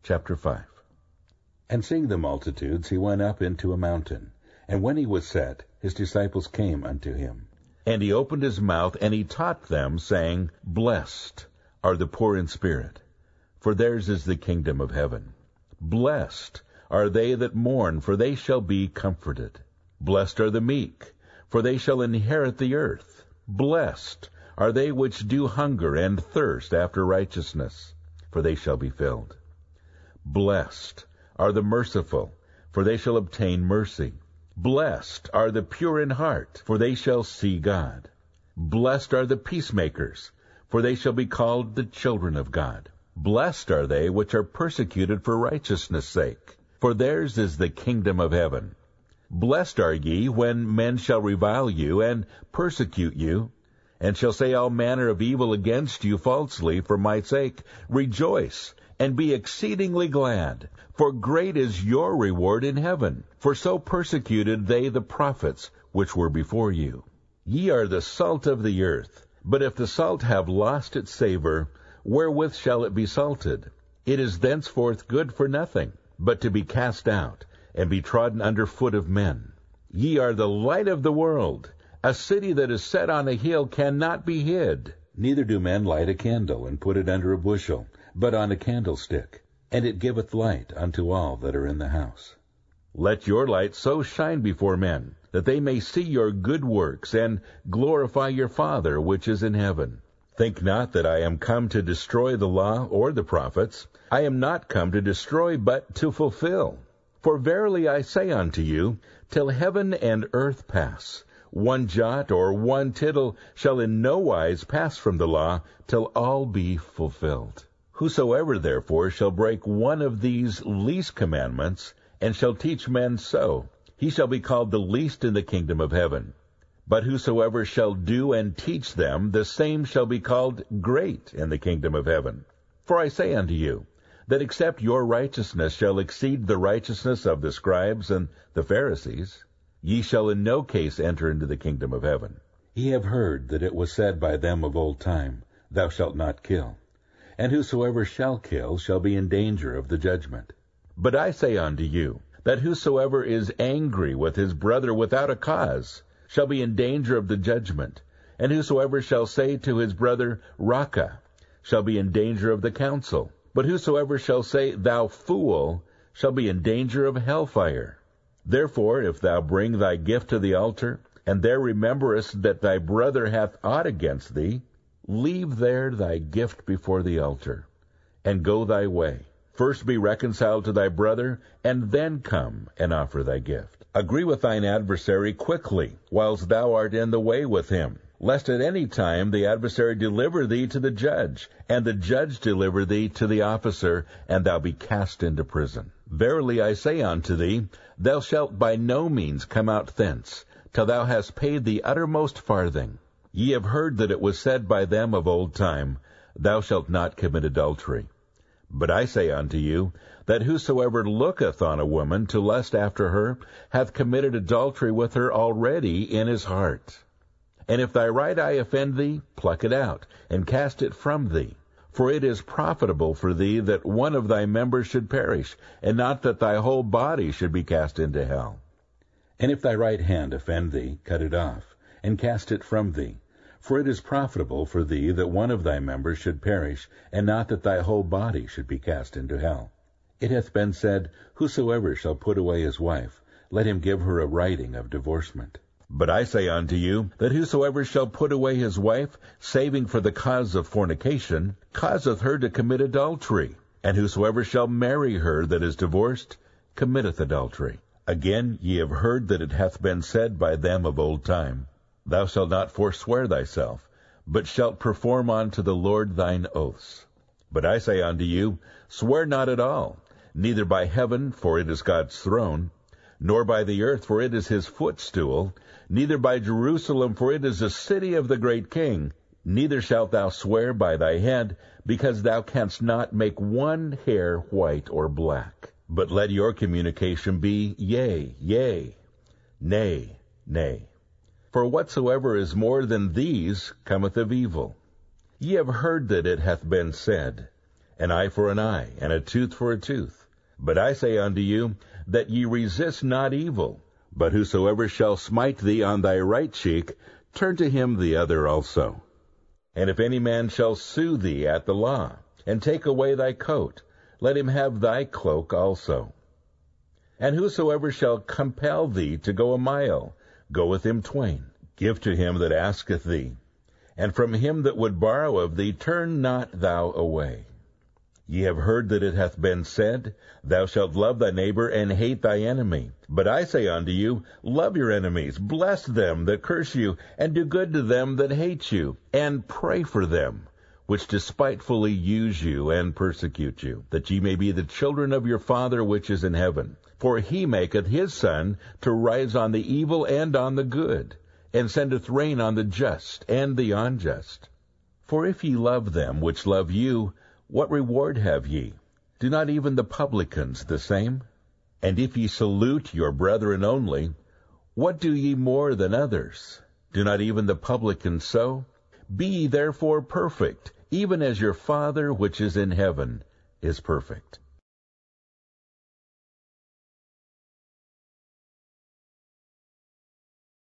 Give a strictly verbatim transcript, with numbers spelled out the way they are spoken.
Chapter five. And seeing the multitudes, he went up into a mountain. And when he was set, his disciples came unto him. And he opened his mouth, and he taught them, saying, Blessed are the poor in spirit, for theirs is the kingdom of heaven. Blessed are they that mourn, for they shall be comforted. Blessed are the meek, for they shall inherit the earth. Blessed are they which do hunger and thirst after righteousness, for they shall be filled. Blessed are the merciful, for they shall obtain mercy. Blessed are the pure in heart, for they shall see God. Blessed are the peacemakers, for they shall be called the children of God. Blessed are they which are persecuted for righteousness' sake, for theirs is the kingdom of heaven. Blessed are ye when men shall revile you, and persecute you, and shall say all manner of evil against you falsely for my sake. Rejoice, and be exceedingly glad, for great is your reward in heaven. For so persecuted they the prophets which were before you. Ye are the salt of the earth. But if the salt have lost its savor, wherewith shall it be salted? It is thenceforth good for nothing, but to be cast out, and be trodden under foot of men. Ye are the light of the world. A city that is set on a hill cannot be hid. Neither do men light a candle, and put it under a bushel, but on a candlestick, and it giveth light unto all that are in the house. Let your light so shine before men, that they may see your good works, and glorify your Father which is in heaven. Think not that I am come to destroy the law or the prophets. I am not come to destroy, but to fulfill. For verily I say unto you, till heaven and earth pass, one jot or one tittle shall in no wise pass from the law, till all be fulfilled. Whosoever therefore shall break one of these least commandments, and shall teach men so, he shall be called the least in the kingdom of heaven. But whosoever shall do and teach them, the same shall be called great in the kingdom of heaven. For I say unto you, that except your righteousness shall exceed the righteousness of the scribes and the Pharisees, ye shall in no case enter into the kingdom of heaven. Ye have heard that it was said by them of old time, Thou shalt not kill. And whosoever shall kill shall be in danger of the judgment. But I say unto you, that whosoever is angry with his brother without a cause shall be in danger of the judgment. And whosoever shall say to his brother, Raca, shall be in danger of the council. But whosoever shall say, Thou fool, shall be in danger of hellfire. Therefore, if thou bring thy gift to the altar, and there rememberest that thy brother hath aught against thee, leave there thy gift before the altar, and go thy way. First be reconciled to thy brother, and then come and offer thy gift. Agree with thine adversary quickly, whilst thou art in the way with him, lest at any time the adversary deliver thee to the judge, and the judge deliver thee to the officer, and thou be cast into prison. Verily I say unto thee, thou shalt by no means come out thence, till thou hast paid the uttermost farthing. Ye have heard that it was said by them of old time, Thou shalt not commit adultery. But I say unto you, that whosoever looketh on a woman to lust after her, hath committed adultery with her already in his heart. And if thy right eye offend thee, pluck it out, and cast it from thee. For it is profitable for thee that one of thy members should perish, and not that thy whole body should be cast into hell. And if thy right hand offend thee, cut it off, and cast it from thee. For it is profitable for thee that one of thy members should perish, and not that thy whole body should be cast into hell. It hath been said, Whosoever shall put away his wife, let him give her a writing of divorcement. But I say unto you, that whosoever shall put away his wife, saving for the cause of fornication, causeth her to commit adultery. And whosoever shall marry her that is divorced, committeth adultery. Again, ye have heard that it hath been said by them of old time, Thou shalt not forswear thyself, but shalt perform unto the Lord thine oaths. But I say unto you, swear not at all, neither by heaven, for it is God's throne, nor by the earth, for it is his footstool, neither by Jerusalem, for it is the city of the great King. Neither shalt thou swear by thy head, because thou canst not make one hair white or black. But let your communication be yea, yea, nay, nay. For whatsoever is more than these cometh of evil. Ye have heard that it hath been said, an eye for an eye, and a tooth for a tooth. But I say unto you, that ye resist not evil, but whosoever shall smite thee on thy right cheek, turn to him the other also. And if any man shall sue thee at the law, and take away thy coat, let him have thy cloak also. And whosoever shall compel thee to go a mile, go with him twain. Give to him that asketh thee, and from him that would borrow of thee turn not thou away. Ye have heard that it hath been said, Thou shalt love thy neighbor, and hate thy enemy. But I say unto you, love your enemies, bless them that curse you, and do good to them that hate you, and pray for them which despitefully use you and persecute you, that ye may be the children of your Father which is in heaven. For he maketh his sun to rise on the evil and on the good, and sendeth rain on the just and the unjust. For if ye love them which love you, what reward have ye? Do not even the publicans the same? And if ye salute your brethren only, what do ye more than others? Do not even the publicans so? Be ye therefore perfect, even as your Father which is in heaven is perfect.